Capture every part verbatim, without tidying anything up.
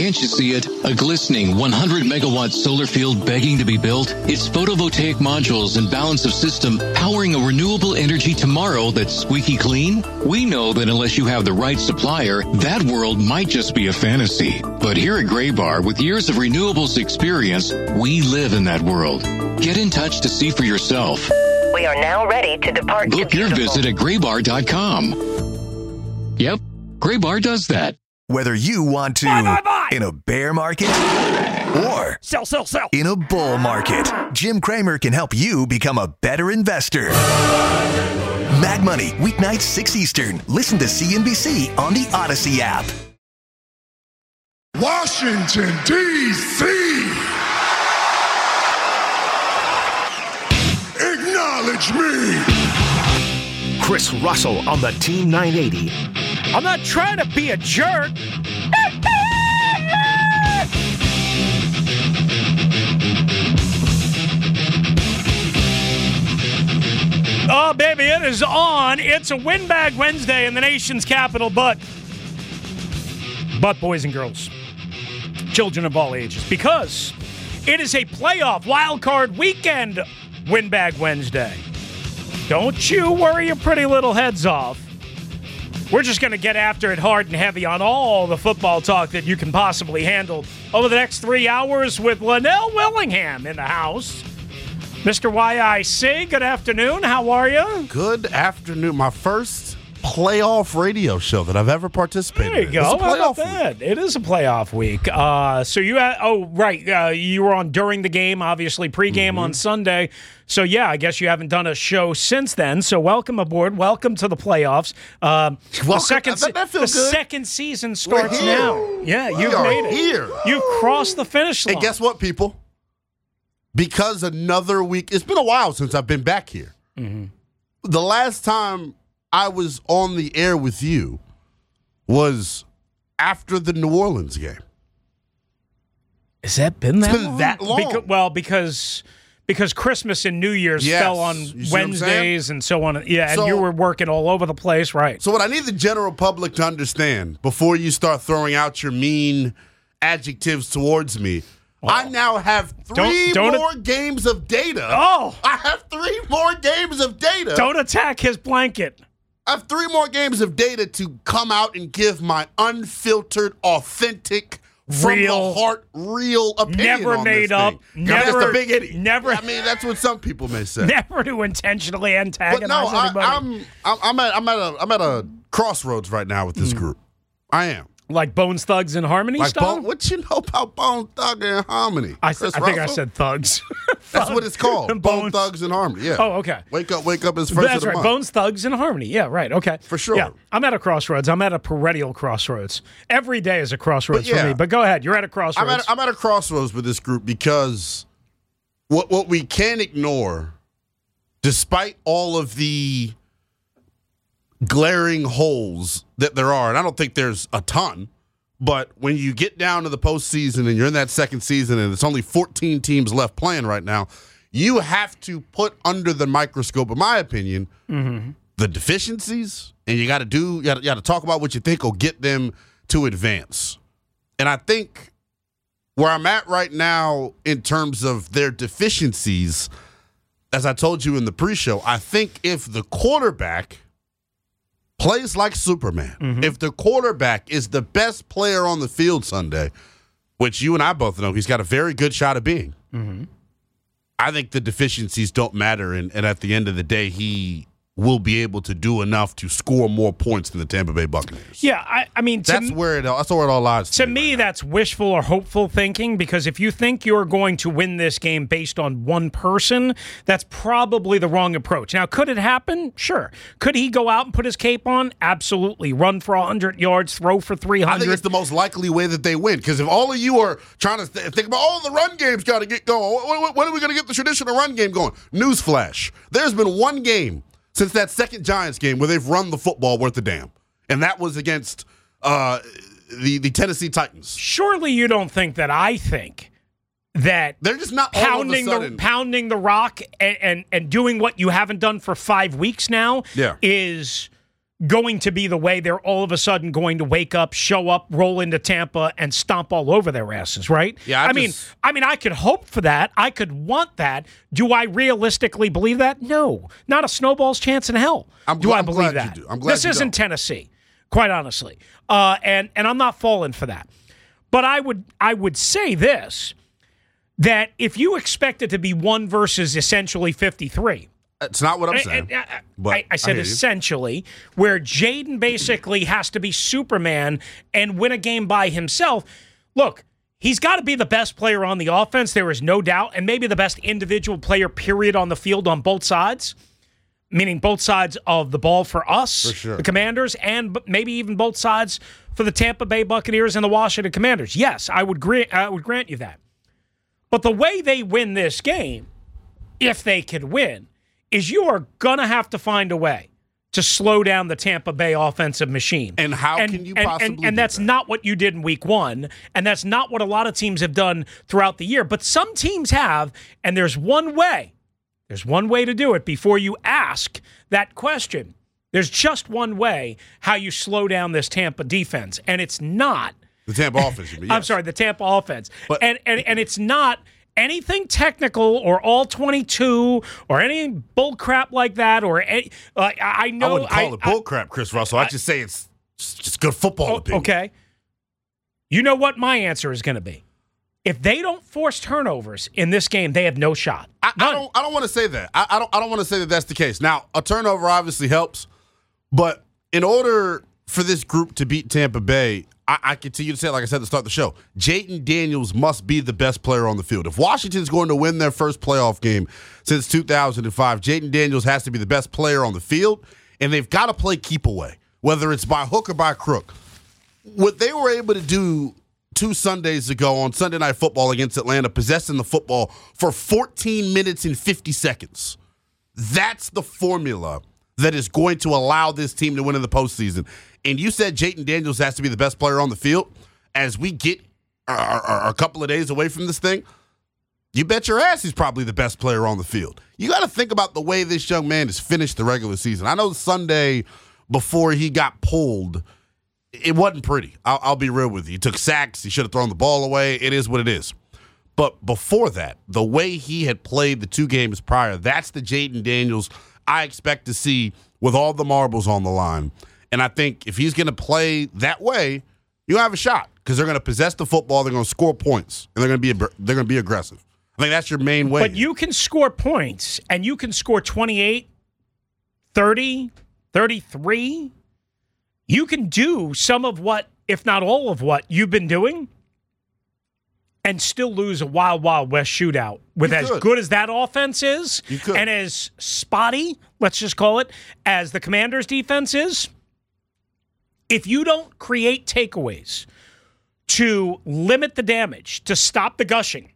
Can't you see it? A glistening one hundred megawatt solar field begging to be built? It's photovoltaic modules and balance of system powering a renewable energy tomorrow that's squeaky clean? We know that unless you have the right supplier, that world might just be a fantasy. But here at Graybar, with years of renewables experience, we live in that world. Get in touch to see for yourself. We are now ready to depart. Book your visit at graybar dot com. Yep, Graybar does that. Whether you want to buy, buy, buy. in a bear market or sell, sell, sell. in a bull market, Jim Cramer can help you become a better investor. Mad Money, weeknights six Eastern. Listen to C N B C on the Odyssey app. Washington, D C Acknowledge me. Chris Russell on the Team nine eighty. I'm not trying to be a jerk. Oh, baby, it is on. It's a Windbag Wednesday in the nation's capital, but, but boys and girls, children of all ages, because it is a playoff wildcard weekend Windbag Wednesday. Don't you worry your pretty little heads off. We're just going to get after it hard and heavy on all the football talk that you can possibly handle over the next three hours with Linnell Willingham in the house. Mister Y I C, good afternoon. How are you? Good afternoon. My first playoff radio show that I've ever participated in. There you go. It's a How playoff about that? It is a playoff week. Uh, so you had, oh, right. Uh, you were on during the game, obviously pregame mm-hmm. on Sunday. So, yeah, I guess you haven't done a show since then. So welcome aboard. Welcome to the playoffs. Um, welcome. The, second, that, that the good. second season starts now. Yeah, we you've are made it. Here. You've crossed the finish line. And guess what, people? Because another week, it's been a while since I've been back here. Mm-hmm. The last time I was on the air with you was after the New Orleans game. Has that been that it's been long? that long? Beca- well, because because Christmas and New Year's yes. fell on Wednesdays and so on. Yeah, so, and you were working all over the place, right? So what I need the general public to understand before you start throwing out your mean adjectives towards me, oh. I now have three don't, don't more a- games of data. Oh! I have three more games of data. Don't attack his blanket. I have three more games of data to come out and give my unfiltered, authentic, from real, the heart, real opinion never on made this up, thing. never, that's the big idiot. Never. I mean, that's what some people may say. Never to intentionally antagonize but no, I, anybody. I'm, I'm, I'm at, I'm at a, I'm at a crossroads right now with this mm. group. I am. Like Bones Thugs and Harmony like style? Bone, what you know about Bone Thug and Harmony? I, th- I think I said Thugs. That's what it's called. Bone Bones. Thugs and Harmony. Yeah. Oh, okay. Wake up, wake up is first That's of the right. month. Bones Thugs and Harmony. Yeah, right. Okay. For sure. Yeah. I'm at a crossroads. I'm at a perennial crossroads. Every day is a crossroads but yeah, for me. But go ahead. You're at a crossroads. I'm at, I'm at a crossroads with this group because what what we can't ignore, despite all of the glaring holes that there are, and I don't think there's a ton, but when you get down to the postseason and you're in that second season and it's only fourteen teams left playing right now, you have to put under the microscope, in my opinion, mm-hmm. the deficiencies, and you got to do, you got to talk about what you think will get them to advance. And I think where I'm at right now in terms of their deficiencies, as I told you in the pre-show, I think if the quarterback plays like Superman, mm-hmm. if the quarterback is the best player on the field Sunday, which you and I both know he's got a very good shot of being, mm-hmm. I think the deficiencies don't matter, and, and at the end of the day, he will be able to do enough to score more points than the Tampa Bay Buccaneers. Yeah, I, I mean, to that's m- where it all, that's where it all lies. To, to me, right that's wishful or hopeful thinking, because if you think you're going to win this game based on one person, that's probably the wrong approach. Now, could it happen? Sure. Could he go out and put his cape on? Absolutely. Run for one hundred yards, throw for three hundred. I think it's the most likely way that they win, because if all of you are trying to th- think about, oh, the run game's got to get going. When, when are we going to get the traditional run game going? Newsflash. There's been one game since that second Giants game where they've run the football worth a damn, and that was against uh, the, the Tennessee Titans. Surely you don't think that I think that they're just not pounding all of a sudden, the pounding the rock and, and, and doing what you haven't done for five weeks now yeah. is going to be the way they're all of a sudden going to wake up, show up, roll into Tampa, and stomp all over their asses, right? Yeah, I, I just, mean, I mean, I could hope for that. I could want that. Do I realistically believe that? No, not a snowball's chance in hell. I'm do gl- I I'm believe glad that? you do. I'm glad this you isn't don't. Tennessee, quite honestly, uh, and and I'm not falling for that. But I would I would say this, that if you expect it to be one versus essentially fifty-three. That's not what I'm I, saying. I, I, but I, I said I hear you. essentially, where Jaden basically has to be Superman and win a game by himself. Look, he's got to be the best player on the offense, there is no doubt, and maybe the best individual player, period, on the field on both sides, meaning both sides of the ball for us, For sure. the Commanders, and b- maybe even both sides for the Tampa Bay Buccaneers and the Washington Commanders. Yes, I would, gra- I would grant you that. But the way they win this game, if they could win, is you are going to have to find a way to slow down the Tampa Bay offensive machine. And how and, can you and, possibly And, and do that's that? not what you did in week one, and that's not what a lot of teams have done throughout the year. But some teams have, and there's one way. There's one way to do it before you ask that question. There's just one way how you slow down this Tampa defense, and it's not. The Tampa offense, you mean, yes. I'm sorry, the Tampa offense. But- and, and and it's not anything technical or all twenty-two or any bull crap like that or any, uh, I I know I wouldn't call I, it bullcrap, Chris Russell. I, just say it's just good football I, opinion. okay. You know what my answer is going to be? If they don't force turnovers in this game, they have no shot. I, I None. don't. I don't want to say that. I, I don't. I don't want to say that that's the case. Now, a turnover obviously helps, but in order for this group to beat Tampa Bay, I, I continue to say, like I said at the start of the show, Jayden Daniels must be the best player on the field. If Washington's going to win their first playoff game since two thousand five, Jayden Daniels has to be the best player on the field, and they've got to play keep away, whether it's by hook or by crook. What they were able to do two Sundays ago on Sunday Night Football against Atlanta, possessing the football for fourteen minutes and fifty seconds. That's the formula that is going to allow this team to win in the postseason. And you said Jayden Daniels has to be the best player on the field. As we get a, a, a couple of days away from this thing, you bet your ass he's probably the best player on the field. You got to think about the way this young man has finished the regular season. I know Sunday before he got pulled, it wasn't pretty. I'll, I'll be real with you. He took sacks. He should have thrown the ball away. It is what it is. But before that, the way he had played the two games prior, that's the Jayden Daniels I expect to see with all the marbles on the line. And I think if he's going to play that way, you have a shot because they're going to possess the football, they're going to score points, and they're going to be they're going to be aggressive. I think that's your main way. But you can score points, and you can score twenty-eight, thirty, thirty-three. You can do some of what, if not all of what, you've been doing and still lose a Wild Wild West shootout with You as could. good as that offense is You could. and as spotty, let's just call it, as the Commanders' defense is. If you don't create takeaways to limit the damage, to stop the gushing,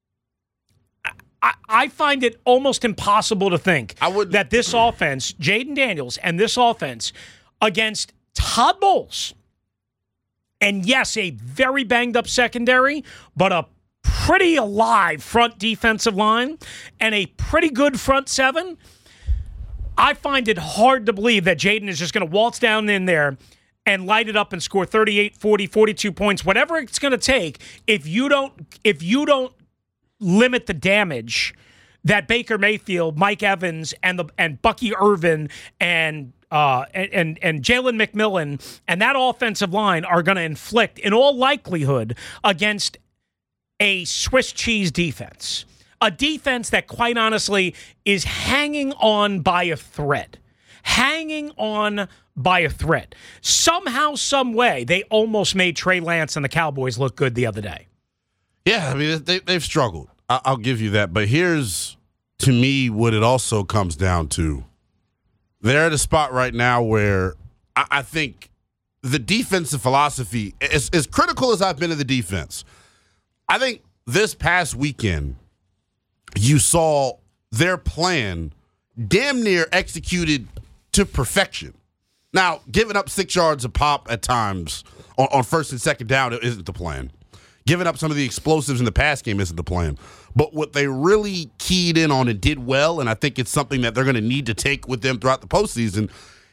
I, I find it almost impossible to think I would- that this offense, Jayden Daniels, and this offense against Todd Bowles, and yes, a very banged up secondary, but a pretty alive front defensive line and a pretty good front seven, I find it hard to believe that Jayden is just going to waltz down in there and light it up and score thirty-eight, forty, forty-two points, whatever it's going to take, if you don't if you don't limit the damage that Baker Mayfield, Mike Evans, and the and Bucky Irvin and uh, and and, and Jalen McMillan and that offensive line are going to inflict, in all likelihood, against a Swiss cheese defense, a defense that, quite honestly, is hanging on by a thread, hanging on by a thread. Somehow, some way, they almost made Trey Lance and the Cowboys look good the other day. Yeah, I mean, they, they've struggled. I, I'll give you that. But here's, to me, what it also comes down to. They're at a spot right now where I, I think the defensive philosophy, as, as critical as I've been of the defense, I think this past weekend, you saw their plan damn near executed to perfection. Now, giving up six yards a pop at times on, on first and second down isn't the plan. Giving up some of the explosives in the pass game isn't the plan. But what they really keyed in on and did well, and I think it's something that they're going to need to take with them throughout the postseason,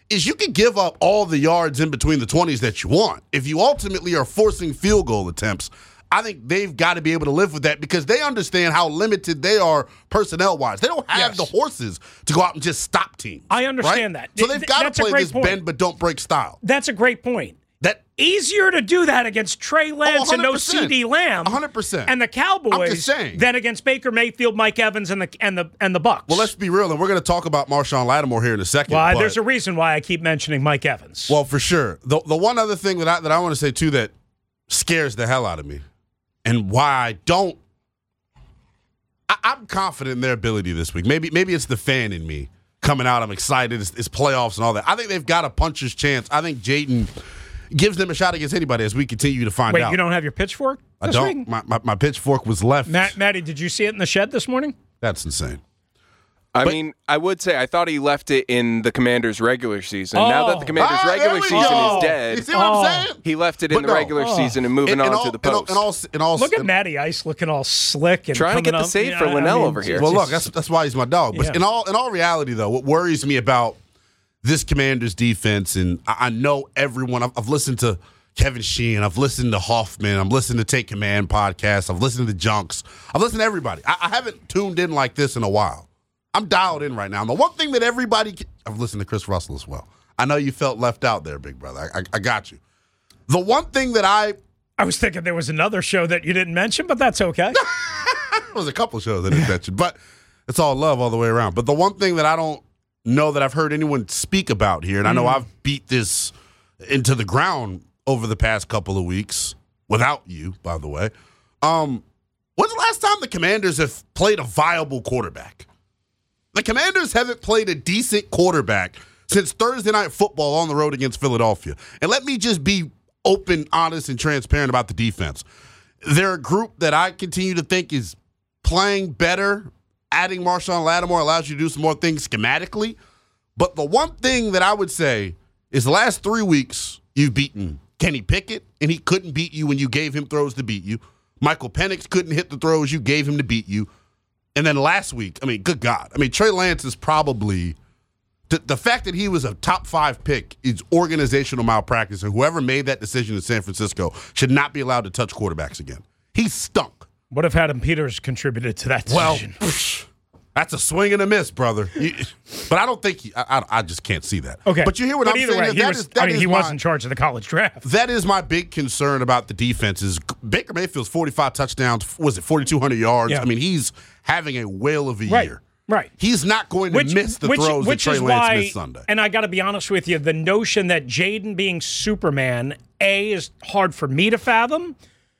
is you can give up all the yards in between the twenties that you want. If you ultimately are forcing field goal attempts, I think they've got to be able to live with that because they understand how limited they are personnel-wise. They don't have yes. the horses to go out and just stop teams. I understand right? that. So they've got That's to play this point. bend but don't break style. That's a great point. That Easier to do that against Trey Lance oh, and no C D Lamb, one hundred percent. and the Cowboys than against Baker Mayfield, Mike Evans, and the and the and the Bucs. Well, let's be real, and we're going to talk about Marshawn Lattimore here in a second. Well, but, there's a reason why I keep mentioning Mike Evans. Well, for sure. The the one other thing that I that I want to say too that scares the hell out of me, and why I don't, I, I'm confident in their ability this week. Maybe maybe it's the fan in me coming out. I'm excited. It's, it's playoffs and all that. I think they've got a puncher's chance. I think Jaden gives them a shot against anybody as we continue to find Wait, out. Wait, you don't have your pitchfork I this don't. week? My, my, my pitchfork was left. Matt, Matty, did you see it in the shed this morning? That's insane. I But- mean, I would say I thought he left it in the Commanders' regular season. Oh. Now that the Commanders' Ah, regular there we season go. is dead, You see what Oh. I'm saying? he left it in But the no. regular Oh. season and moving In- on in all- to the in all- post. in all- in all- Look at in- Matty Ice looking all slick and Trying to get coming the up. save Yeah, for I Linnell mean, over here. Well, look, just- that's that's why he's my dog. But Yeah. in all in all reality, though, what worries me about this Commanders defense, and I, I know everyone. I've, I've listened to Kevin Sheehan, I've listened to Hoffman, I'm listening to Take Command podcast, I've listened to Junks, I've listened to everybody. I, I haven't tuned in like this in a while. I'm dialed in right now. And the one thing that everybody, can, I've listened to Chris Russell as well. I know you felt left out there, big brother. I, I, I got you. The one thing that I I was thinking there was another show that you didn't mention, but that's okay. There was a couple shows I didn't mention, but it's all love all the way around. But the one thing that I don't know that I've heard anyone speak about here, and I know Mm. I've beat this into the ground over the past couple of weeks, without you, by the way. Um, when's the last time the Commanders have played a viable quarterback? The Commanders haven't played a decent quarterback since Thursday Night Football on the road against Philadelphia. And let me just be open, honest, and transparent about the defense. They're a group that I continue to think is playing better. Adding Marshawn Lattimore allows you to do some more things schematically. But the one thing that I would say is the last three weeks you've beaten Kenny Pickett, and he couldn't beat you when you gave him throws to beat you. Michael Penix couldn't hit the throws you gave him to beat you. And then last week, I mean, good God. I mean, Trey Lance is probably the, the fact that he was a top five pick is organizational malpractice, and whoever made that decision in San Francisco should not be allowed to touch quarterbacks again. He stunk. What if Adam Peters contributed to that decision? Well, that's a swing and a miss, brother. You, but I don't think he, I, I, I just can't see that. Okay. But you hear what but I'm either saying? way, That he that was, is- that I mean, is he my- was in charge of the college draft. That is my big concern about the defense is Baker Mayfield's forty-five touchdowns, was it forty-two hundred yards? Yeah. I mean, he's having a whale of a Right. year. Right. He's not going to Which, miss the which, throws which that Trey is Lance why, missed Sunday. And I got to be honest with you, the notion that Jaden being Superman, A, is hard for me to fathom,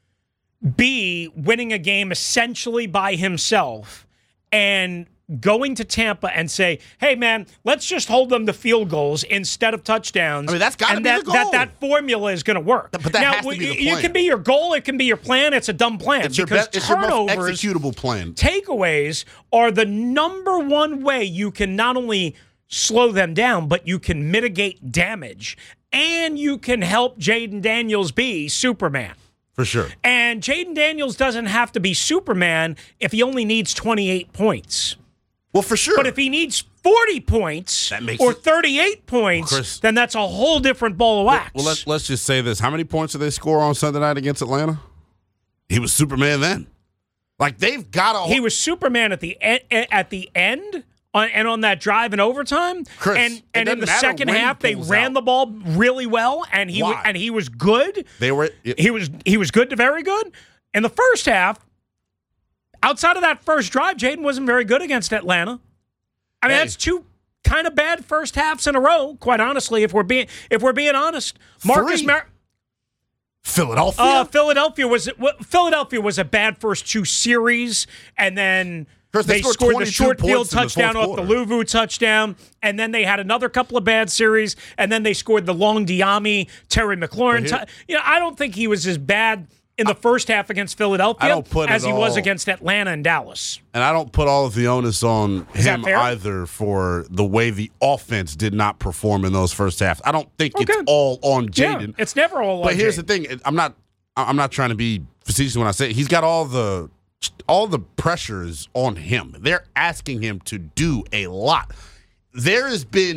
B, winning a game essentially by himself, and going to Tampa and say, hey, man, let's just hold them to field goals instead of touchdowns. I mean, that's gotta and be that, the that goal. That formula is going to work. But that now, has to be the you plan. can be your goal, it can be your plan. It's a dumb plan It's your, because best, it's your most turnovers, executable plan. takeaways are the number one way you can not only slow them down, but you can mitigate damage and you can help Jaden Daniels be Superman. For sure. And Jaden Daniels doesn't have to be Superman if he only needs twenty-eight points. Well, for sure. But if he needs forty points That makes or it- thirty-eight points, Chris- then that's a whole different ball of wax. Well, let's, let's just say this. How many points did they score on Sunday night against Atlanta? He was Superman then. Like, they've got to... He was Superman at the e- at the end on, and on that drive in overtime. Chris, and it and in doesn't the matter second when he half, they pulls ran out. the ball really well, and he Why? wa- and he was good. They were... He was he was good to very good. In the first half, outside of that first drive, Jaden wasn't very good against Atlanta. I mean, Hey. that's two kind of bad first halves in a row. Quite honestly, if we're being if we're being honest, Marcus Three. Mar- Philadelphia? uh, Philadelphia was Philadelphia was a bad first two series, and then Chris, they they scored scored the twenty-two short field points in the touchdown fourth off the quarter. Luvu touchdown, and then they had another couple of bad series, and then they scored the long Diami Terry McLaurin. But here- tou- you know, I don't think he was as bad in the first half against Philadelphia I don't put as it he was all- against Atlanta and Dallas. And I don't put all of the onus on Is that him fair? either for the way the offense did not perform in those first halves. I don't think Okay. it's all on Yeah, Jaden. it's never all. But on here's Jaden. the thing: I'm not, I'm not trying to be facetious when I say it. He's got all the, all the pressures on him. They're asking him to do a lot. There has been,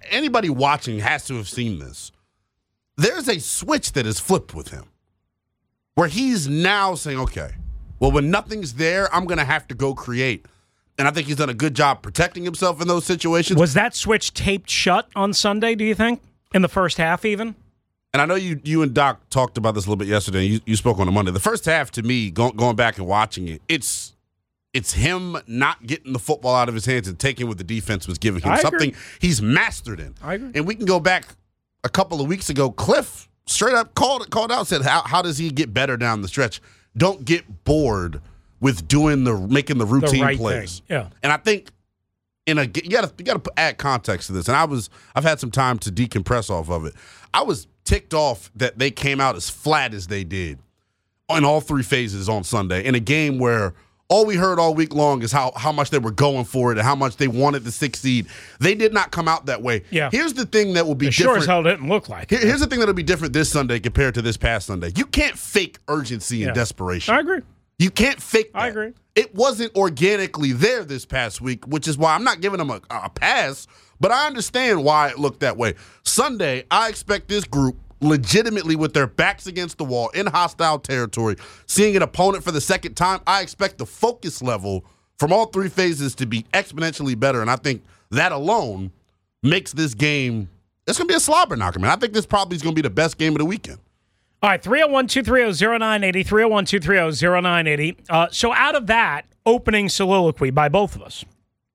anybody watching has to have seen this. There's a switch that is flipped with him where he's now saying, okay, well, when nothing's there, I'm going to have to go create. And I think he's done a good job protecting himself in those situations. Was that switch taped shut on Sunday, do you think, in the first half even? And I know you you and Doc talked about this a little bit yesterday. And you, you spoke on it Monday. The first half, to me, go, going back and watching it, it's it's him not getting the football out of his hands and taking what the defense was giving him. I Something agree. he's mastered in. I agree. And we can go back a couple of weeks ago. Cliff straight up called it, called out, and said, how, how does he get better down the stretch? Don't get bored with doing the making the routine the right plays. Thing. Yeah. And I think in a you got to you got to add context to this. And I was I've had some time to decompress off of it. I was ticked off that they came out as flat as they did in all three phases on Sunday in a game where all we heard all week long is how how much they were going for it and how much they wanted to succeed. They did not come out that way. Yeah. Here's the thing that will be it different. Sure as hell didn't look like it. Here, here's the thing that'll be different this Sunday compared to this past Sunday. You can't fake urgency and Yeah. desperation. I agree. You can't fake that. I agree. It wasn't organically there this past week, which is why I'm not giving them a, a pass, but I understand why it looked that way. Sunday, I expect this group legitimately with their backs against the wall in hostile territory, seeing an opponent for the second time, I expect the focus level from all three phases to be exponentially better, and I think that alone makes this game, it's going to be a slobber knocker, man. I think this probably is going to be the best game of the weekend. All right, three oh one, two three oh, oh nine eight oh, three oh one, two three oh, oh nine eight oh. Uh, so out of that opening soliloquy by both of us,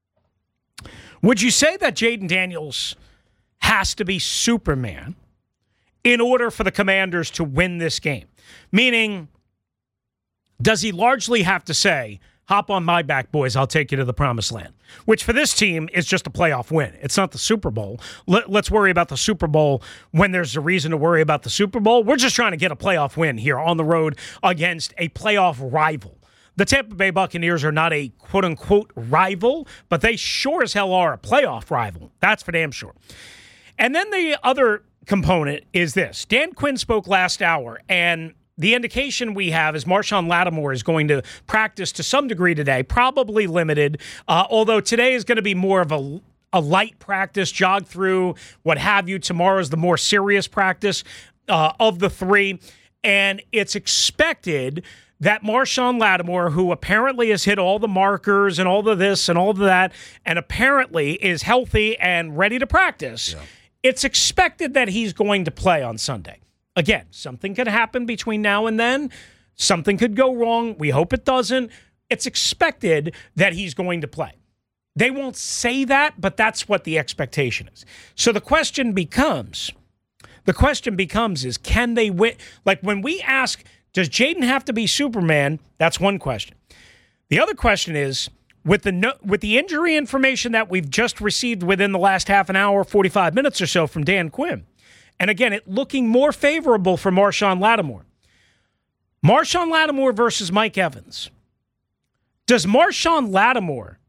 would you say that Jaden Daniels has to be Superman in order for the Commanders to win this game? Meaning, does he largely have to say, hop on my back, boys, I'll take you to the promised land? Which for this team is just a playoff win. It's not the Super Bowl. Let, let's worry about the Super Bowl when there's a reason to worry about the Super Bowl. We're just trying to get a playoff win here on the road against a playoff rival. The Tampa Bay Buccaneers are not a quote-unquote rival, but they sure as hell are a playoff rival. That's for damn sure. And then the other component is this. Dan Quinn spoke last hour, and the indication we have is Marshawn Lattimore is going to practice to some degree today, probably limited, uh, although today is going to be more of a, a light practice, jog through, what have you. Tomorrow's the more serious practice uh, of the three, and it's expected that Marshawn Lattimore, who apparently has hit all the markers and all the this and all the that, and apparently is healthy and ready to practice, yeah. It's expected that he's going to play on Sunday. Again, something could happen between now and then. Something could go wrong. We hope it doesn't. It's expected that he's going to play. They won't say that, but that's what the expectation is. So the question becomes, the question becomes is, can they win? Like when we ask, does Jaden have to be Superman? That's one question. The other question is, with the no, with the injury information that we've just received within the last half an hour, forty-five minutes or so from Dan Quinn, and again, it looking more favorable for Marshawn Lattimore. Marshawn Lattimore versus Mike Evans. Does Marshawn Lattimore,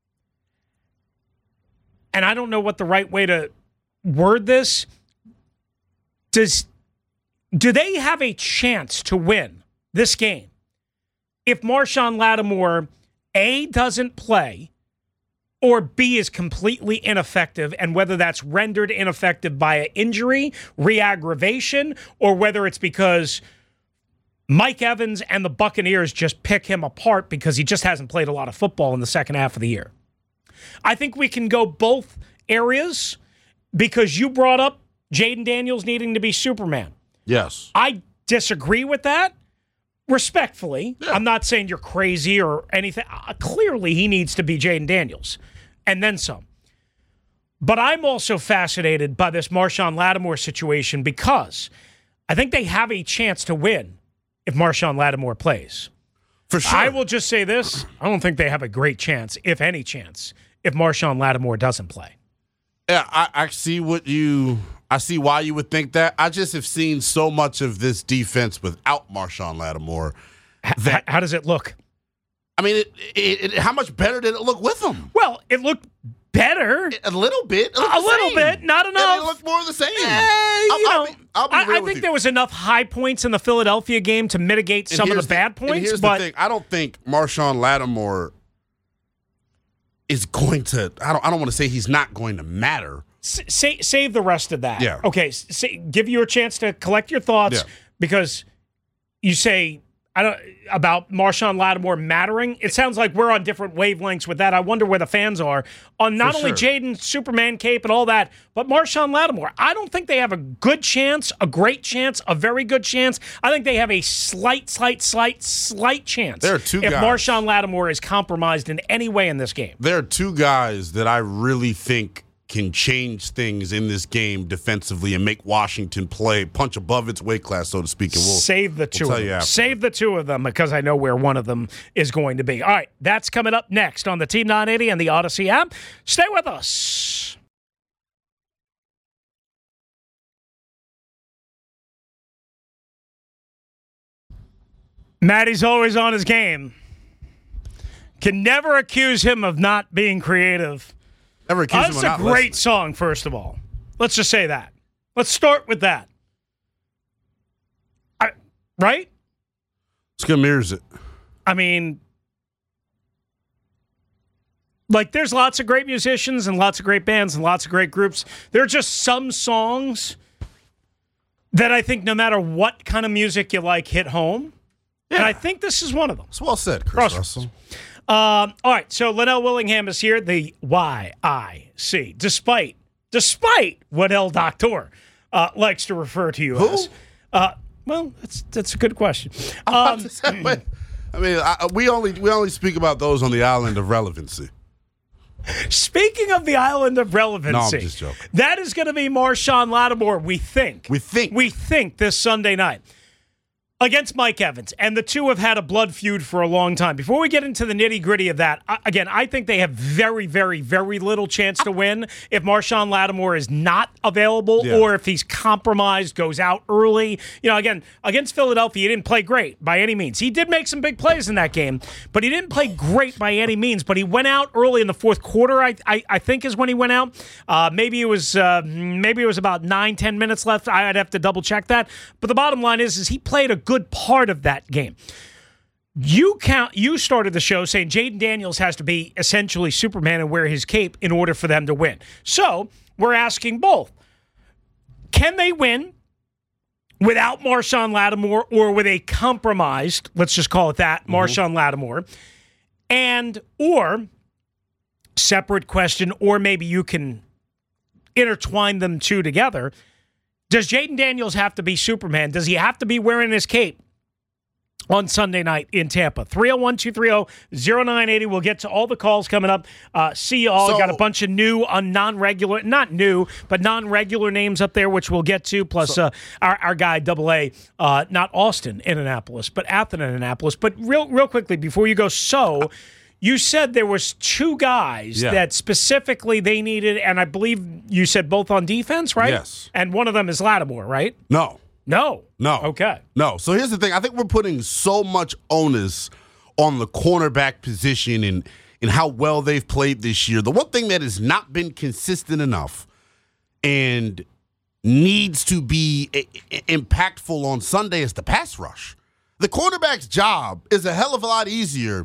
and I don't know what the right way to word this, does do they have a chance to win this game if Marshawn Lattimore, A, doesn't play, or B, is completely ineffective, and whether that's rendered ineffective by an injury, re-aggravation, or whether it's because Mike Evans and the Buccaneers just pick him apart because he just hasn't played a lot of football in the second half of the year? I think we can go both areas because you brought up Jaden Daniels needing to be Superman. Yes. I disagree with that. Respectfully, yeah. I'm not saying you're crazy or anything. Uh, clearly, he needs to be Jaden Daniels, and then some. But I'm also fascinated by this Marshawn Lattimore situation because I think they have a chance to win if Marshawn Lattimore plays. For sure. I will just say this. I don't think they have a great chance, if any chance, if Marshawn Lattimore doesn't play. Yeah, I, I see what you... I see why you would think that. I just have seen so much of this defense without Marshawn Lattimore. That, how, how does it look? I mean, it, it, it, how much better did it look with him? Well, it looked better. A little bit. A little same. bit, not enough. And it looked more of the same. Eh, I'll, you I'll know, be, I'll be I, real I with think you. there was enough high points in the Philadelphia game to mitigate And some of the, the bad points. And here's but the thing. I don't think Marshawn Lattimore is going to, I don't, I don't want to say he's not going to matter, S- say, save the rest of that. Yeah. Okay. Say, give you a chance to collect your thoughts Yeah. because you say I don't about Marshawn Lattimore mattering. It sounds like we're on different wavelengths with that. I wonder where the fans are on not For only sure. Jaden, Superman Cape, and all that, but Marshawn Lattimore. I don't think they have a good chance, a great chance, a very good chance. I think they have a slight, slight, slight, slight chance. There are two if guys. Marshawn Lattimore is compromised in any way in this game. There are two guys that I really think can change things in this game defensively and make Washington play, punch above its weight class, so to speak. And we'll Save the two we'll of tell you them. after. Save the two of them because I know where one of them is going to be. All right, that's coming up next on the Team nine eighty and the Odyssey app. Stay with us. Maddie's always on his game. Can never accuse him of not being creative. Never accuse Oh, him that's of a not great listening. song, first of all. Let's just say that. Let's start with that. I, right? Let's go mirrors it. I mean, like, there's lots of great musicians and lots of great bands and lots of great groups. There are just some songs that I think no matter what kind of music you like hit home. Yeah. And I think this is one of them. It's well said, Chris Crossroads. Russell. Um, all right, so Linnell Willingham is here, the Y I C, despite despite what El Doctor uh, likes to refer to you Who? as. Uh, well, that's that's a good question. I'm about Um, to say, but, I mean, I, we only we only speak about those on the island of relevancy. Speaking of the island of relevancy, No, I'm just joking. that is going to be Marshawn Lattimore, we think. We think. We think this Sunday night against Mike Evans. And the two have had a blood feud for a long time. Before we get into the nitty-gritty of that, I, again, I think they have very, very, very little chance to win if Marshawn Lattimore is not available Yeah. or if he's compromised, goes out early. You know, again, against Philadelphia, he didn't play great by any means. He did make some big plays in that game, but he didn't play great by any means. But he went out early in the fourth quarter, I I, I think is when he went out. Uh, maybe it was uh, maybe it was about nine, ten minutes left. I'd have to double-check that. But the bottom line is, is he played a good part of that game. You count. You started the show saying Jaden Daniels has to be essentially Superman and wear his cape in order for them to win. So we're asking both. Can they win without Marshawn Lattimore or with a compromised, let's just call it that, Mm-hmm. Marshawn Lattimore? And, or, separate question, or maybe you can intertwine them two together. Does Jaden Daniels have to be Superman? Does he have to be wearing his cape on Sunday night in Tampa? three oh one, two three oh, oh nine eight oh. We'll get to all the calls coming up. Uh, see you all. So- Got a bunch of new, uh, non-regular, not new, but non-regular names up there, which we'll get to. Plus uh, our, our guy, Double A, uh, not Austin in Annapolis, but Athens in Annapolis. But real, real quickly, before you go, so... You said there was two guys Yeah. that specifically they needed, and I believe you said both on defense, right? Yes. And one of them is Lattimore, right? No. No. No. Okay. No. So here's the thing. I think we're putting so much onus on the cornerback position and, and how well they've played this year. The one thing that has not been consistent enough and needs to be i- i- impactful on Sunday is the pass rush. The cornerback's job is a hell of a lot easier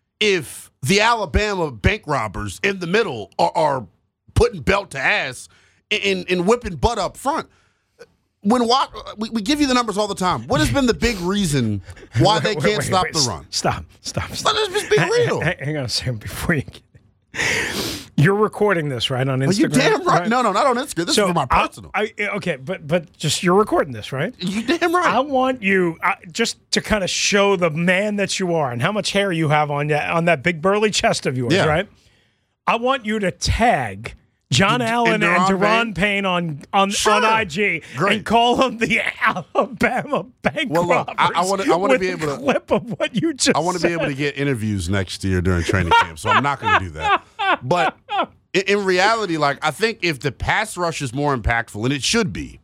if the Alabama bank robbers in the middle are, are putting belt to ass and, and whipping butt up front. When what we, we give you the numbers all the time. What has been the big reason why they Wait, can't wait, stop wait, the s- run? Stop. Stop. Stop. Let's just be real. Hang, hang on a second before you get You're recording this, right, on Instagram? Are you damn right. No, no, not on Instagram. This is for my I- personal. I, okay, but but just you're recording this, right? you damn right. I want you uh, just to kind of show the man that you are and how much hair you have on that on that big burly chest of yours, Yeah. right? I want you to tag John And- Allen and and Deron Deron Payne on on, Sure. on I G Great. and call them the Alabama bank Well, look, I- I robbers wanna- I wanna with be a able to- clip of what you just I want to be able to get interviews next year during training camp, so I'm not going to do that. But in, in reality, like I think if the pass rush is more impactful, and it should be,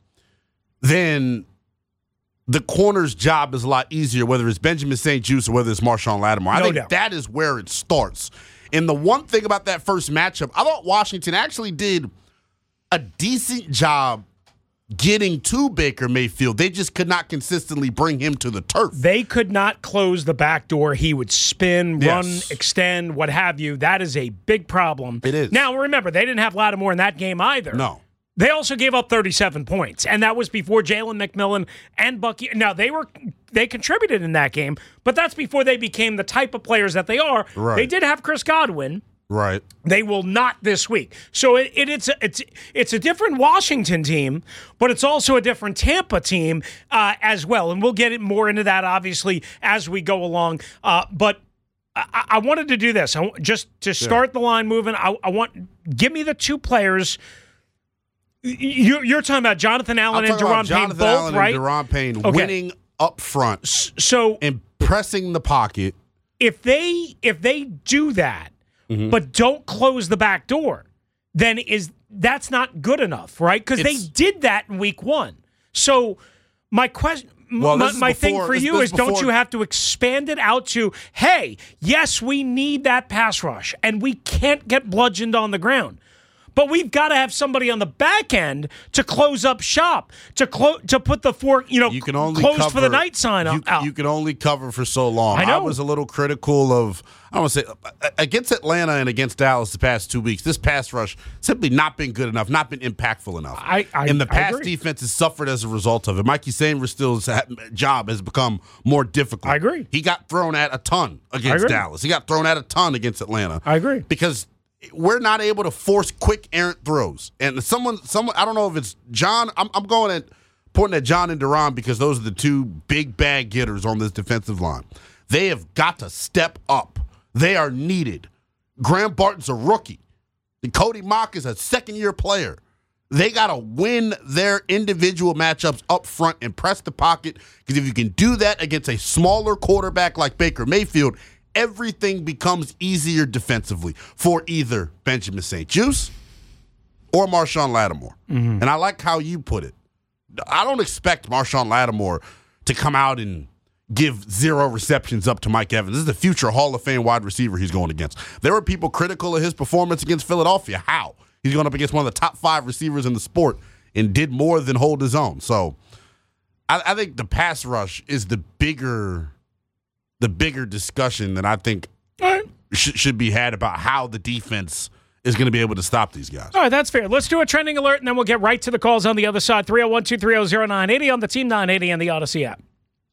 then the corner's job is a lot easier, whether it's Benjamin Saint Juste or whether it's Marshawn Lattimore. I No think doubt. that is where it starts. And the one thing about that first matchup, I thought Washington actually did a decent job getting to Baker Mayfield. They just could not consistently bring him to the turf. They could not close the back door. He would spin, Yes. run, extend, what have you. That is a big problem. It is. Now, remember, they didn't have Lattimore in that game either. No. They also gave up thirty-seven points, and that was before Jalen McMillan and Bucky. Now, they were they contributed in that game, but that's before they became the type of players that they are. Right. They did have Chris Godwin. Right. They will not this week. So it, it, it's, a, it's, it's a different Washington team, but it's also a different Tampa team uh, as well. And we'll get it more into that, obviously, as we go along. Uh, but I, I wanted to do this. I, just to start the line moving, I, I want give me the two players. You, you're talking about Jonathan Allen I'm and talking Deron about Payne Jonathan both, Allen right? and Deron Payne Okay. winning up front So and pressing the pocket. if they if they do that, Mm-hmm. but don't close the back door, then is that's not good enough, right? Because they It's- did that in week one. So my question, Well, my, this is my before- thing for this- you this is, don't before- you have to expand it out to, hey, yes, we need that pass rush, and we can't get bludgeoned on the ground. But we've got to have somebody on the back end to close up shop, to clo- to put the fork, you know, You can only close cover, for the night sign you, out. You can only cover for so long. I know. was a little critical of, I don't want to say, against Atlanta and against Dallas the past two weeks, this pass rush simply not been good enough, not been impactful enough. I- I- and the I pass agree. defense has suffered as a result of it. Mikey Sainristil's job has become more difficult. I agree. He got thrown at a ton against agree. Dallas. He got thrown at a ton against Atlanta. I agree. Because we're not able to force quick errant throws. And someone, someone, I don't know if it's John. I'm, I'm going at pointing at John and Deron because those are the two big bag getters on this defensive line. They have got to step up. They are needed. Graham Barton's a rookie. And Cody Mock is a second year player. They got to win their individual matchups up front and press the pocket. Because if you can do that against a smaller quarterback like Baker Mayfield, everything becomes easier defensively for either Benjamin Saint Juste or Marshawn Lattimore. Mm-hmm. And I like how you put it. I don't expect Marshawn Lattimore to come out and give zero receptions up to Mike Evans. This is the future Hall of Fame wide receiver he's going against. There were people critical of his performance against Philadelphia. How? He's going up against one of the top five receivers in the sport and did more than hold his own. So I, I think the pass rush is the bigger the bigger discussion that I think All right. sh- should be had about how the defense is going to be able to stop these guys. All right, that's fair. Let's do a trending alert, and then we'll get right to the calls on the other side. three oh one, two three oh, oh nine eight oh on the Team nine eighty and the Odyssey app.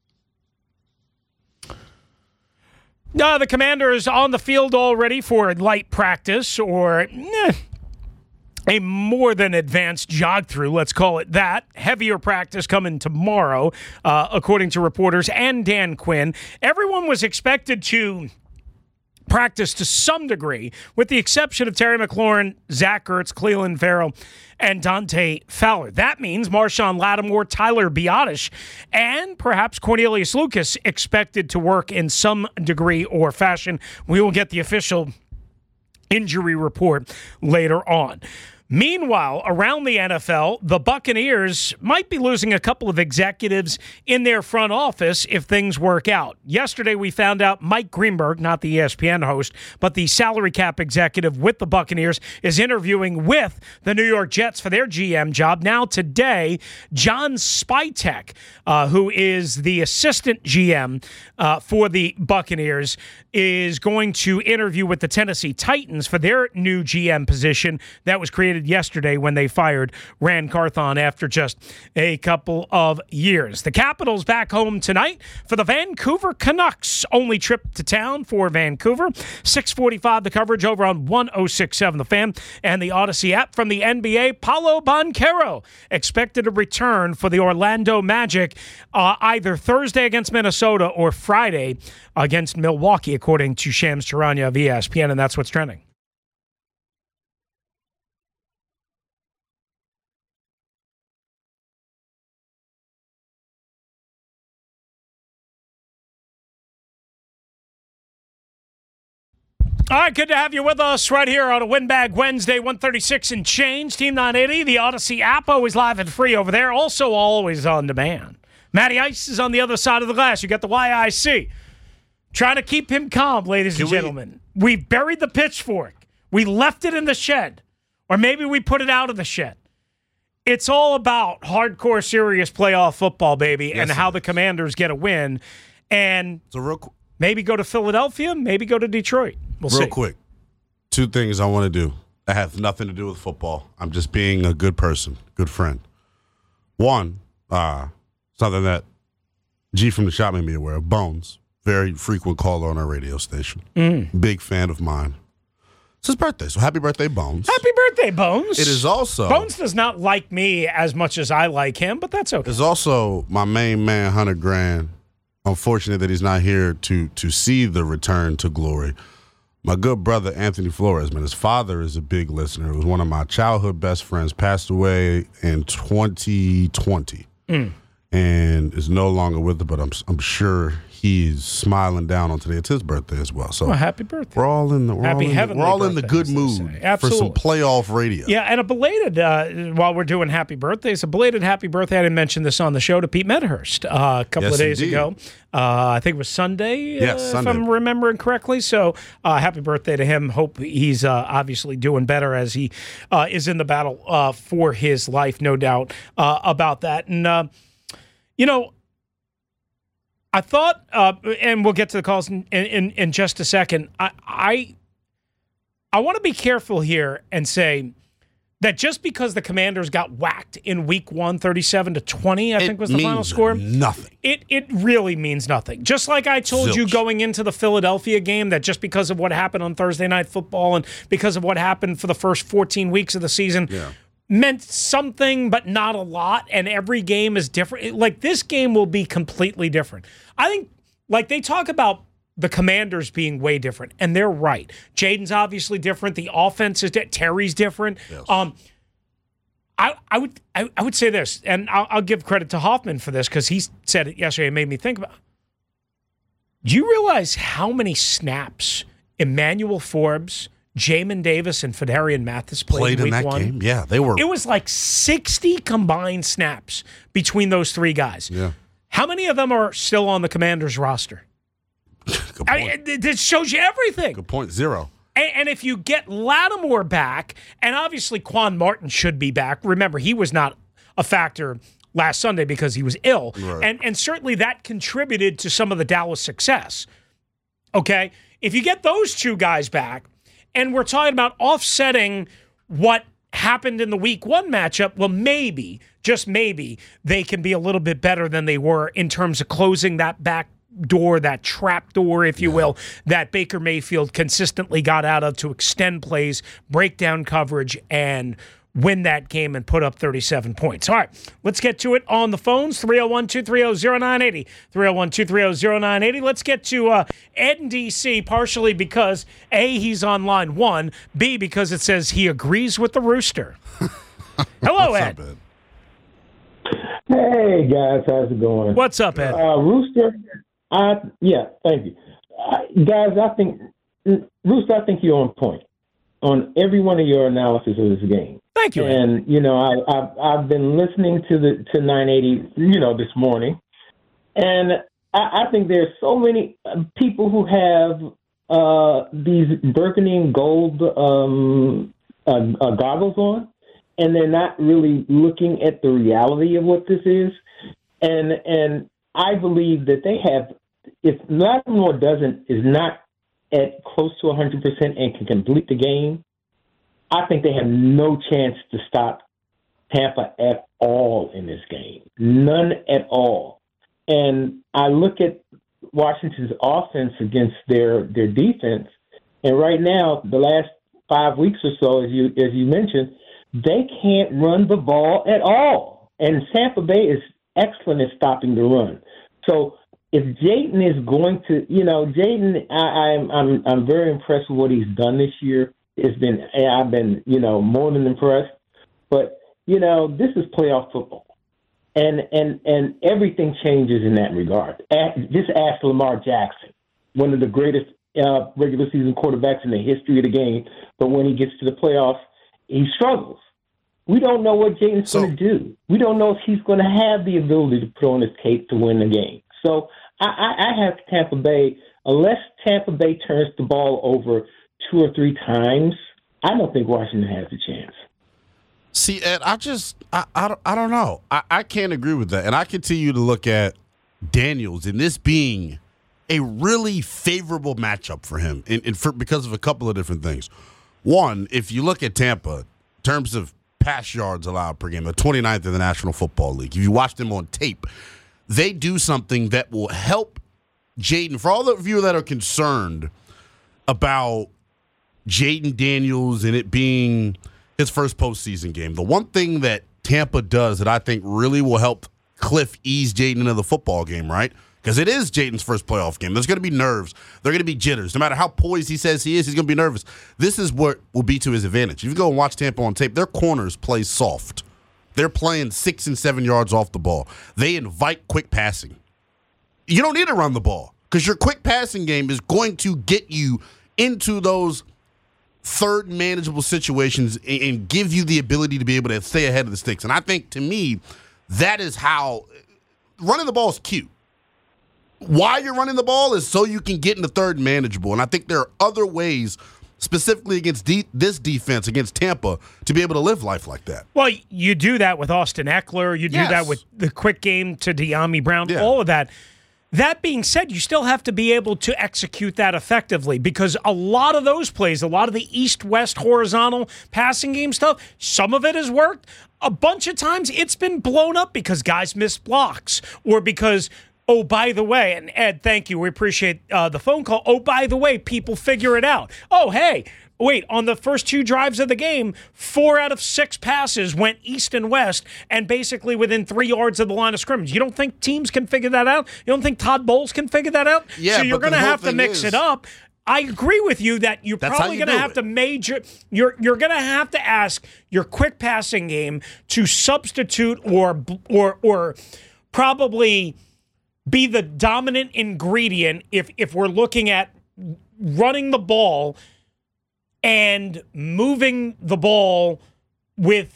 Uh, the Commanders on the field already for light practice or eh, a more than advanced jog through, let's call it that. Heavier practice coming tomorrow, uh, according to reporters and Dan Quinn. Everyone was expected to practice to some degree, with the exception of Terry McLaurin, Zach Ertz, Cleveland Farrell, and Dante Fowler. That means Marshawn Lattimore, Tyler Biotish, and perhaps Cornelius Lucas expected to work in some degree or fashion. We will get the official injury report later on. Meanwhile, around the N F L, the Buccaneers might be losing a couple of executives in their front office if things work out. Yesterday, we found out Mike Greenberg, not the E S P N host, but the salary cap executive with the Buccaneers, is interviewing with the New York Jets for their G M job. Now today, John Spytek, uh, who is the assistant G M uh, for the Buccaneers, is going to interview with the Tennessee Titans for their new G M position that was created yesterday when they fired Rand Carthon after just a couple of years. The Capitals back home tonight for the Vancouver Canucks. Only trip to town for Vancouver. six forty-five the coverage over on one oh six point seven The Fan and the Odyssey app. From the N B A, Paolo Banchero expected to return for the Orlando Magic uh, either Thursday against Minnesota or Friday against Milwaukee, according to Shams Charania of E S P N, and that's what's trending. All right, good to have you with us right here on a Windbag Wednesday, one thirty-six and change. Team nine eighty, the Odyssey app, always live and free over there. Also always on demand. Matty Ice is on the other side of the glass. You got the Y I C. Trying to keep him calm, ladies Can and we- gentlemen. We buried the pitchfork. We left it in the shed. Or maybe we put it out of the shed. it's all about hardcore, serious playoff football, baby, Yes, and it how is. the Commanders get a win. And So real quick. maybe go to Philadelphia, maybe go to Detroit. We'll Real see. quick, two things I want to do that have nothing to do with football. I'm just being a good person, good friend. One, uh, something that G from the shop made me aware of, Bones, very frequent caller on our radio station. Mm. Big fan of mine. It's his birthday, so happy birthday, Bones. Happy birthday, Bones. It is also Bones does not like me as much as I like him, but that's okay. It's also my main man, Hunter Grand. Unfortunate that he's not here to to see the return to glory. My good brother, Anthony Flores, man, his father is a big listener. It was one of my childhood best friends, passed away in twenty twenty. Mm. And is no longer with us, but I'm I'm sure he's smiling down on today. It's his birthday as well. So well, happy birthday. We're all in the we're Happy all in the, heavenly we're all in the birthday, good as they mood say. for Absolutely. some playoff radio. Yeah, and a belated, uh, while we're doing happy birthdays, a belated happy birthday. I didn't mention this on the show to Pete Medhurst uh, a couple Yes, of days indeed. ago. Uh, I think it was Sunday, Yes, uh, Sunday. if I'm remembering correctly. So uh, happy birthday to him. Hope he's uh, obviously doing better as he uh, is in the battle uh, for his life, no doubt uh, about that. And, uh, you know, I thought, uh, and we'll get to the calls in, in, in just a second. I I, I want to be careful here and say that just because the Commanders got whacked in Week One, thirty-seven to twenty, I It think was the final means score. Nothing. It it really means nothing. Just like I told you Zilch. going into the Philadelphia game that just because of what happened on Thursday Night Football and because of what happened for the first fourteen weeks of the season. Yeah. Meant something, but not a lot, and every game is different. Like, this game will be completely different. I think, like, they talk about the Commanders being way different, and they're right. Jaden's obviously different. The offense is different. Terry's different. Yes. Um, I, I would I, I would say this, and I'll, I'll give credit to Hoffman for this because he said it yesterday. It made me think about it. Do you realize how many snaps Emmanuel Forbes, Jamin Davis, and Fedarian Mathis played, Played in in week that one? game. Yeah, they were. It was like sixty combined snaps between those three guys. Yeah. How many of them are still on the Commanders roster? Good I point. mean, it shows you everything. Good point. Zero. And, and if you get Lattimore back, and obviously Quan Martin should be back. Remember, he was not a factor last Sunday because he was ill. Right. And, and certainly that contributed to some of the Dallas success. Okay? If you get those two guys back, and we're talking about offsetting what happened in the week one matchup, well, maybe, just maybe, they can be a little bit better than they were in terms of closing that back door, that trap door, if you yeah. will, that Baker Mayfield consistently got out of to extend plays, break down coverage, and win that game and put up thirty-seven points. All right, let's get to it on the phones. three oh one, two three oh, oh nine eight oh. three oh one, two three oh, oh nine eight oh. Let's get to uh, Ed in D C, partially because, A, he's on line one, B, because it says he agrees with the Rooster. Hello, Ed. Up, Ed? Hey, guys. How's it going? What's up, Ed? Uh, Rooster, I, yeah, thank you. Uh, guys, I think, Rooster, I think you're on point on every one of your analysis of this game. Thank you. And, you know, I, I've, I've been listening to the to nine eighty, you know, this morning. And I, I think there's so many people who have uh, these burgundy and gold um, uh, uh, goggles on, and they're not really looking at the reality of what this is. And and I believe that they have, if Lattimore doesn't, is not at close to one hundred percent and can complete the game, I think they have no chance to stop Tampa at all in this game. None at all. And I look at Washington's offense against their, their defense, and right now, the last five weeks or so, as you as you mentioned, they can't run the ball at all. And Tampa Bay is excellent at stopping the run. So if Jayden is going to, you know, Jayden, I, I'm I'm I'm very impressed with what he's done this year. It's been, I've been, you know, more than impressed. But, you know, this is playoff football. And and and everything changes in that regard. Just ask Lamar Jackson, one of the greatest uh, regular season quarterbacks in the history of the game. But when he gets to the playoffs, he struggles. We don't know what Jayden's So- going to do. We don't know if he's going to have the ability to put on his cape to win the game. So I, I, I have Tampa Bay, unless Tampa Bay turns the ball over two or three times, I don't think Washington has a chance. See, Ed, I just, I, I, don't, I don't know. I, I can't agree with that. And I continue to look at Daniels and this being a really favorable matchup for him and, and for, because of a couple of different things. One, if you look at Tampa, in terms of pass yards allowed per game, the twenty-ninth in the National Football League. If you watch them on tape, they do something that will help Jayden. For all of you that are concerned about Jayden Daniels and it being his first postseason game, the one thing that Tampa does that I think really will help Cliff ease Jayden into the football game, right? Because it is Jayden's first playoff game. There's going to be nerves. There are going to be jitters. No matter how poised he says he is, he's going to be nervous. This is what will be to his advantage. If you go and watch Tampa on tape, their corners play soft. They're playing six and seven yards off the ball. They invite quick passing. You don't need to run the ball because your quick passing game is going to get you into those third manageable situations and give you the ability to be able to stay ahead of the sticks. And I think, to me, that is how running the ball is cute. Why you're running the ball is so you can get into third and manageable. And I think there are other ways, specifically against de- this defense, against Tampa, to be able to live life like that. Well, you do that with Austin Eckler. You do Yes. that with the quick game to De'Ami Brown, Yeah. all of that. That being said, you still have to be able to execute that effectively because a lot of those plays, a lot of the east-west horizontal passing game stuff, some of it has worked. A bunch of times it's been blown up because guys miss blocks or because – oh, by the way, and Ed, thank you. We appreciate uh, the phone call. Oh, by the way, people figure it out. Oh, hey, wait, on the first two drives of the game, four out of six passes went east and west and basically within three yards of the line of scrimmage. You don't think teams can figure that out? You don't think Todd Bowles can figure that out? Yeah, so you're but the going to whole have to thing mix is- it up. I agree with you that you're That's how probably you going to do have it. to major you're you're going to have to ask your quick passing game to substitute or or or probably be the dominant ingredient if if we're looking at running the ball and moving the ball with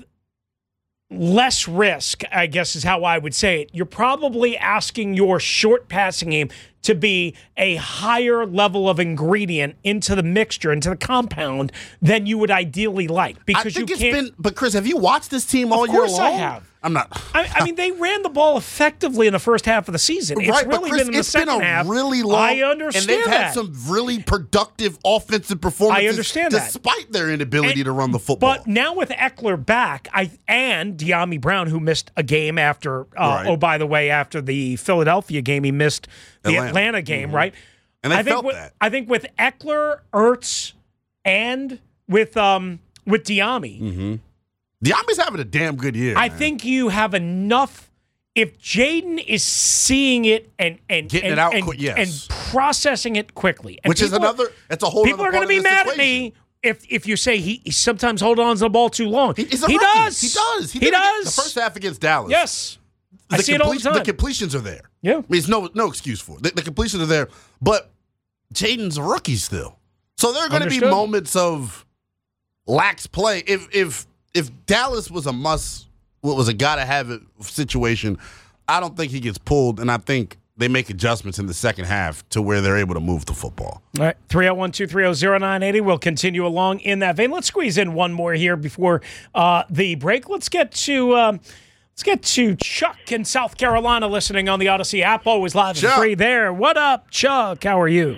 less risk, I guess is how I would say it. You're probably asking your short passing game to be a higher level of ingredient into the mixture, into the compound than you would ideally like. Because I think you it's can't, been, but Chris, have you watched this team all Of year course long? I have. I'm not. I, I mean, they ran the ball effectively in the first half of the season. It's right, really but Chris, been in the it's second been a half. really long. I understand and they've that. had some really productive offensive performances. I understand that. despite their inability And- to run the football. But now with Eckler back, I and De'Ami Brown, who missed a game after, uh, Right. oh, by the way, after the Philadelphia game, he missed the Atlanta, Atlanta, game, Mhm. right? And they I think felt with, that. I think with Eckler, Ertz, and with um with De'Ami, Mm-hmm. De'Ami's having a damn good year. I man. think you have enough. If Jayden is seeing it and and Getting and, it out and, quick, yes. and processing it quickly, and which is people- another. It's a whole. People other are going to part be of this mad at equation. me if if you say he, he sometimes holds on to the ball too long. He, he's a he rookie. does. He does. He, did it does. The first half against Dallas. Yes. I the see it all the complete- time. The completions are there. Yeah. I mean, it's no no excuse for it. The, the completions are there, but Jayden's a rookie still, so there are going to be Understood. moments of lax play. If if if Dallas was a must, what was a gotta have it situation, I don't think he gets pulled, and I think they make adjustments in the second half to where they're able to move the football. All right, three oh one, two three oh, oh nine eight oh. We'll continue along in that vein. Let's squeeze in one more here before uh, the break. Let's get to um, let's get to Chuck in South Carolina listening on the Odyssey app. Always live and Chuck. free there. What up, Chuck? How are you?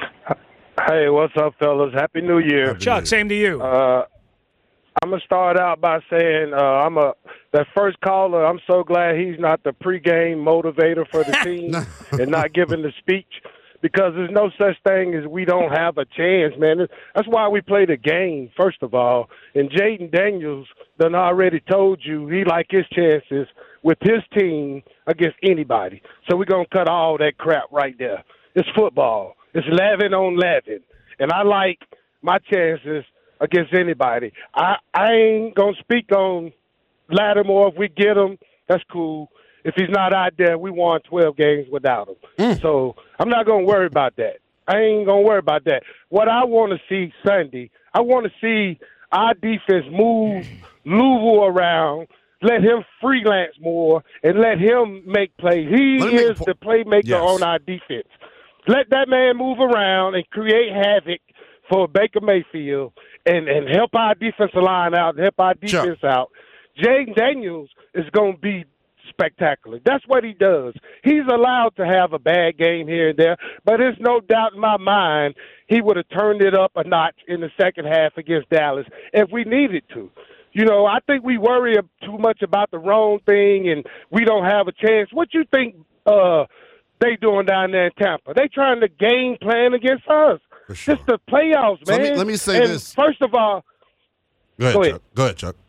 Hey, what's up, fellas? Happy New Year. Happy Chuck, same to you. Uh, I'm gonna start out by saying uh, I'm a that first caller. I'm so glad he's not the pregame motivator for the team and not giving the speech, because there's no such thing as we don't have a chance, man. That's why we play the game, first of all. And Jayden Daniels done already told you he like his chances with his team against anybody. So we're gonna cut all that crap right there. It's football. It's eleven on eleven, and I like my chances against anybody. I, I ain't going to speak on Lattimore. If we get him, that's cool. If he's not out there, we won twelve games without him. Mm. So I'm not going to worry about that. I ain't going to worry about that. What I want to see Sunday, I want to see our defense move Louisville around, let him freelance more, and let him make plays. He Let me make is a po- the playmaker Yes. on our defense. Let that man move around and create havoc for Baker Mayfield and, and help our defensive line out, and help our defense out. Jaden Daniels is going to be spectacular. That's what he does. He's allowed to have a bad game here and there, but there's no doubt in my mind he would have turned it up a notch in the second half against Dallas if we needed to. You know, I think we worry too much about the wrong thing and we don't have a chance. What you think uh, they doing down there in Tampa? They trying to game plan against us. Sure. Just the playoffs, so man. Let me, let me say and this. First of all, go ahead, go ahead. Chuck. Go ahead, Chuck.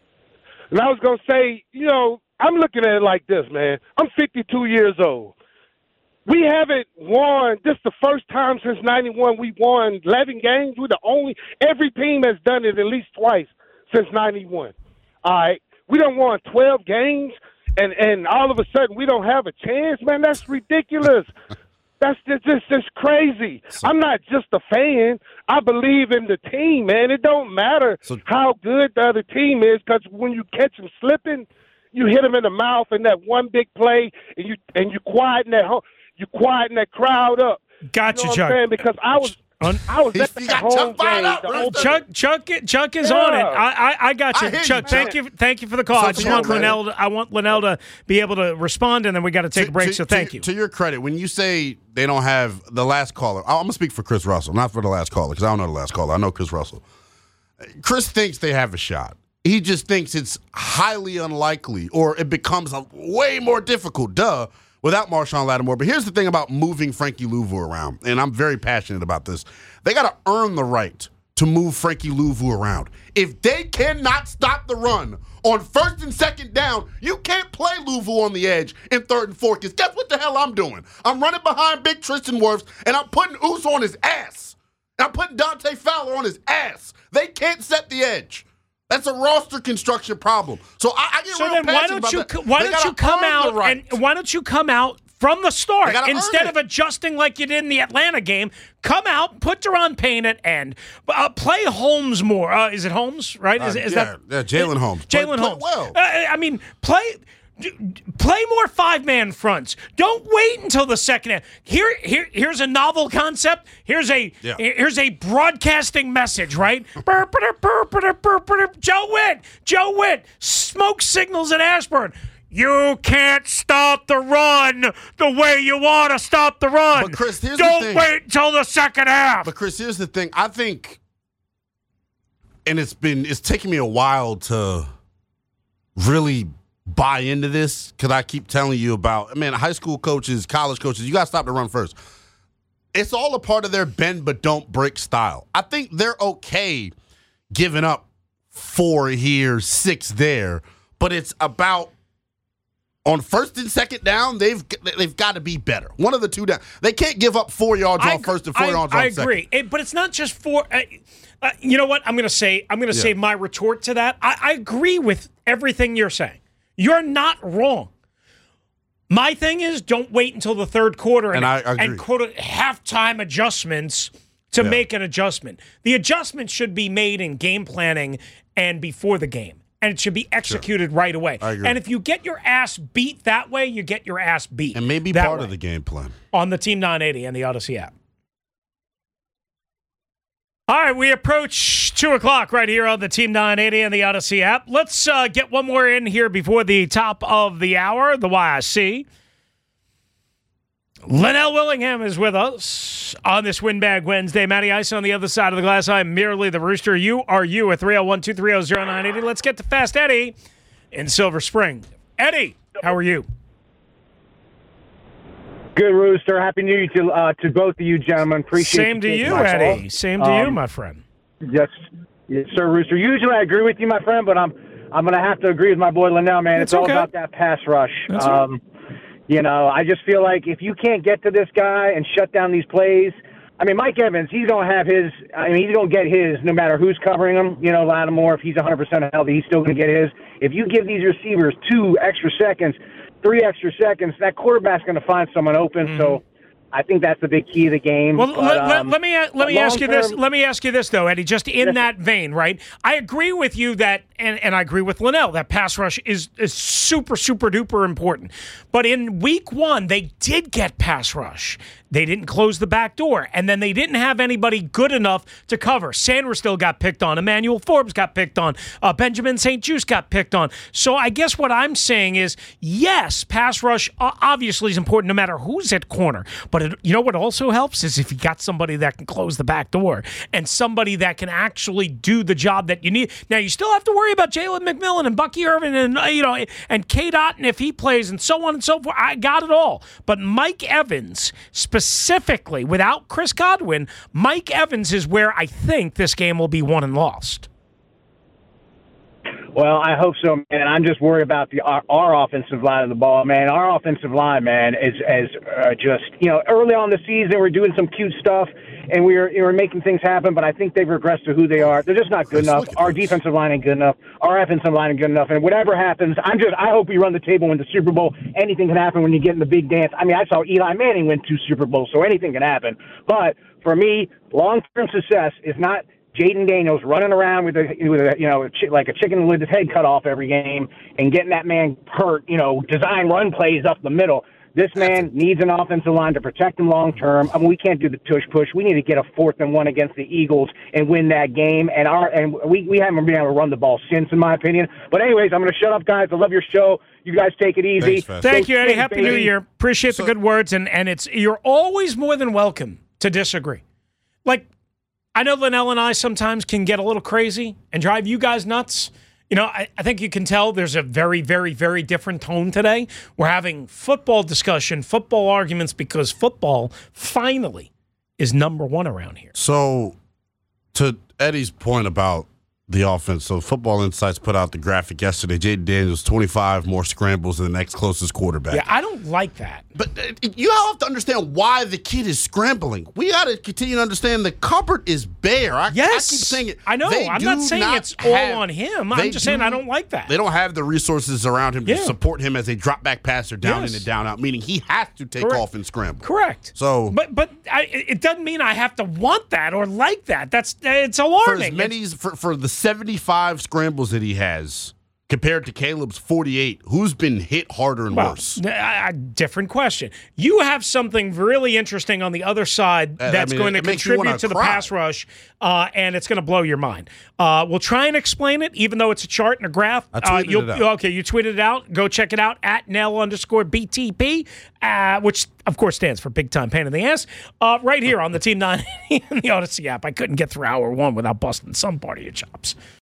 And I was going to say, you know, I'm looking at it like this, man. I'm fifty-two years old. We haven't won, this the first time since ninety-one we won eleven games. We're the only, every team has done it at least twice since ninety-one. All right. We don't won twelve games, and, and all of a sudden we don't have a chance, man. That's ridiculous. That's just, just, just crazy. So, I'm not just a fan. I believe in the team, man. It don't matter so, how good the other team is, because when you catch them slipping, you hit them in the mouth in that one big play, and you and you quieten that you quieten that crowd up. Gotcha, you know Chuck. what I'm saying? Because I was. I was at the home game. Up, Chuck, Chuck, Chuck is yeah. on it. I, I, I got you, I Chuck. You, thank you, thank you for the call. So I just want Linnell. To, I want Linnell to be able to respond, and then we got to take to, a break. To, so thank to, you. To your credit, when you say they don't have the last caller, I'm gonna speak for Chris Russell, not for the last caller, because I don't know the last caller. I know Chris Russell. Chris thinks they have a shot. He just thinks it's highly unlikely, or it becomes a, way more difficult. Duh. Without Marshawn Lattimore. But here's the thing about moving Frankie Louvu around, and I'm very passionate about this. They got to earn the right to move Frankie Louvu around. If they cannot stop the run on first and second down, you can't play Louvu on the edge in third and fourth. Because guess what the hell I'm doing? I'm running behind Big Tristan Wirfs, and I'm putting Oos on his ass. And I'm putting Dante Fowler on his ass. They can't set the edge. That's a roster construction problem. So I, I get so real then why don't you that. why don't you come out right. and why don't you come out from the start instead of adjusting like you did in the Atlanta game? Come out, put Deron Payne at end, uh, play Holmes more. Uh, is it Holmes? Right? Is, uh, is yeah, that yeah, Jalen Holmes? Jalen Holmes. Well. Uh, I mean, play. Play more five-man fronts. Don't wait until the second half. Here, here, here's a novel concept. Here's a yeah. here's a broadcasting message, right? Joe Witt, Joe Witt, smoke signals at Ashburn. You can't stop the run the way you want to stop the run. But Chris, here's Don't the thing. wait until the second half. But Chris, here's the thing. I think, and it's been it's taken me a while to really buy into this, because I keep telling you about, I mean, high school coaches, college coaches, you got to stop the run first. It's all a part of their bend but don't break style. I think they're okay giving up four here, six there, but it's about on first and second down, they've they've got to be better. One of the two down. They can't give up four yards I, on first and four I, yards on I second. agree, it, but it's not just four. Uh, uh, you know what? I'm going to say. I'm going to yeah. say my retort to that. I, I agree with everything you're saying. You're not wrong. My thing is, don't wait until the third quarter and, and, I agree. and quote halftime adjustments to yeah. make an adjustment. The adjustment should be made in game planning and before the game, and it should be executed sure. right away. I agree. And if you get your ass beat that way, you get your ass beat. And maybe that part way. of the game plan. On the Team nine eighty and the Odyssey app. All right, we approach two o'clock right here on the Team nine eighty and the Odyssey app. Let's uh, get one more in here before the top of the hour, the Y I C. Linnell Willingham is with us on this Windbag Wednesday. Matty Ice on the other side of the glass. I'm merely the Rooster. You are you at three oh one, two three oh, oh nine eight oh. Let's get to Fast Eddie in Silver Spring. Eddie, how are you? Good, Rooster. Happy New Year to uh, to both of you, gentlemen. Appreciate Same you to you, Eddie. Call. Same to um, you, my friend. Yes, yes, sir, Rooster. Usually I agree with you, my friend, but I'm I'm going to have to agree with my boy Linnell, man. That's it's all okay. about that pass rush. That's um, right. You know, I just feel like if you can't get to this guy and shut down these plays, I mean, Mike Evans, he's going to have his, I mean, he's going to get his no matter who's covering him. You know, Lattimore, if he's one hundred percent healthy, he's still going to get his. If you give these receivers two extra seconds, three extra seconds, that quarterback's going to find someone open. Mm-hmm. So I think that's the big key of the game. Well, but, let, um, let, let me let me ask you long-term- this. Let me ask you this though, Eddie. Just in Yes. that vein, right? I agree with you that, and, and I agree with Linnell that pass rush is is super super duper important. But in week one, they did get pass rush. They didn't close the back door, and then they didn't have anybody good enough to cover. Sanders still got picked on. Emmanuel Forbes got picked on. Uh, Benjamin Saint Juste got picked on. So I guess what I'm saying is, yes, pass rush uh, obviously is important no matter who's at corner. But it, you know what also helps is if you got somebody that can close the back door and somebody that can actually do the job that you need. Now, you still have to worry about Jalen McMillan and Bucky Irvin and, uh, you know, and Cade Otton if he plays and so on and so forth. I got it all. But Mike Evans, specifically, without Chris Godwin, Mike Evans is where I think this game will be won and lost. Well, I hope so, man. I'm just worried about the our, our offensive line of the ball, man. Our offensive line, man, is as uh, just you know. Early on in the season, we're doing some cute stuff, and we were we were making things happen. But I think they've regressed to who they are. They're just not good enough. Our defensive line ain't good enough. Our offensive line ain't good enough. And whatever happens, I'm just I hope we run the table, win the Super Bowl. Anything can happen when you get in the big dance. I mean, I saw Eli Manning win two Super Bowls, so anything can happen. But for me, long-term success is not Jaden Daniels running around with a, with a you know, like a chicken with his head cut off every game and getting that man hurt, you know, design run plays up the middle. This man needs an offensive line to protect him long term. I mean, we can't do the tush push. We need to get a fourth and one against the Eagles and win that game. And our and we, we haven't been able to run the ball since, in my opinion. But anyways, I'm going to shut up, guys. I love your show. You guys take it easy. Thanks, Thank you, Eddie. Happy baby. New Year. Appreciate so, the good words. And, and it's you're always more than welcome to disagree. Like, I know Linnell and I sometimes can get a little crazy and drive you guys nuts. You know, I, I think you can tell there's a very, very, very different tone today. We're having football discussion, football arguments, because football finally is number one around here. So, to Eddie's point about the offense, so Football Insights put out the graphic yesterday. Jaden Daniels, twenty-five more scrambles than the next closest quarterback. Yeah, I don't like that. But uh, you have to understand why the kid is scrambling. We got to continue to understand the cupboard is bare. I, yes. I keep saying it. I know. They I'm not saying not it's all have, on him. I'm just do, saying I don't like that. They don't have the resources around him yeah. to support him as a drop back passer down yes. in and down out, meaning he has to take Correct. off and scramble. Correct. So, But but I, it doesn't mean I have to want that or like that. That's It's alarming. For, as many, for, for the seventy-five scrambles that he has compared to Caleb's forty-eight, who's been hit harder and well, worse? A different question. You have something really interesting on the other side that's I mean, going to contribute to cry. the pass rush, uh, and it's going to blow your mind. Uh, we'll try and explain it, even though it's a chart and a graph. I tweeted uh, you'll, it out. Okay, you tweeted it out. Go check it out at Nell underscore B T P, uh, which, of course, stands for Big Time Pain in the Ass, uh, right here on the Team nine eighty and the Odyssey app. I couldn't get through hour one without busting some part of your chops.